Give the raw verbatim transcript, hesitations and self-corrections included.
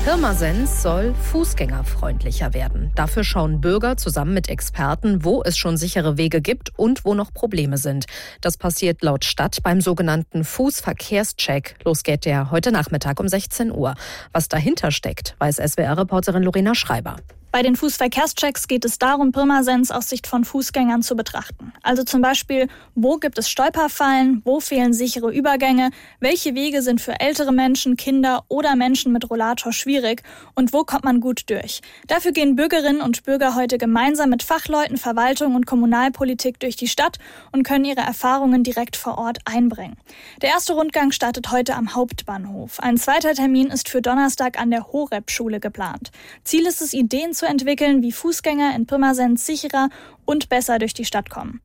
Pirmasens soll fußgängerfreundlicher werden. Dafür schauen Bürger zusammen mit Experten, wo es schon sichere Wege gibt und wo noch Probleme sind. Das passiert laut Stadt beim sogenannten Fußverkehrscheck. Los geht der heute Nachmittag um sechzehn Uhr. Was dahinter steckt, weiß S W R-Reporterin Lorena Schreiber. Bei den Fußverkehrschecks geht es darum, Pirmasens aus Sicht von Fußgängern zu betrachten. Also zum Beispiel, wo gibt es Stolperfallen, wo fehlen sichere Übergänge, welche Wege sind für ältere Menschen, Kinder oder Menschen mit Rollator schwierig und wo kommt man gut durch. Dafür gehen Bürgerinnen und Bürger heute gemeinsam mit Fachleuten, Verwaltung und Kommunalpolitik durch die Stadt und können ihre Erfahrungen direkt vor Ort einbringen. Der erste Rundgang startet heute am Hauptbahnhof. Ein zweiter Termin ist für Donnerstag an der Horeb-Schule geplant. Ziel ist es, Ideen zu entwickeln, wie Fußgänger in Pirmasens sicherer und besser durch die Stadt kommen.